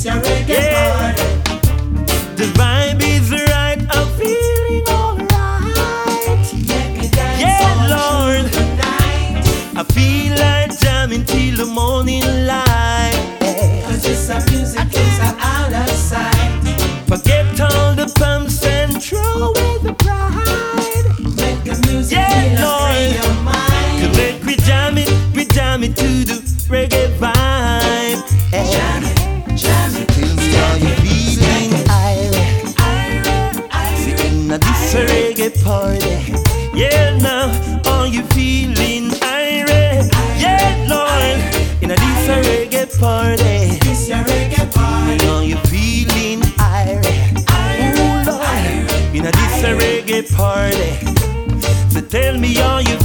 This your reggae party. The vibe is right, I'm feeling alright. Let me dance Yeah, all Lord. through the night. I feel like jamming till the morning light. 'Cause this a music is out of sight. Forget all the pumps and throw away the pride. Make the music Yeah, feel Lord. free your mind. Cause let we jam it to the reggae vibe. Jam it, jam it. Tell me how you feeling, in a this reggae party. Yeah, now are you feeling irate? Yeah, Lord, in a this reggae party. This your reggae party. Are you feeling irate? Oh Lord, in a this reggae party. So tell me, are you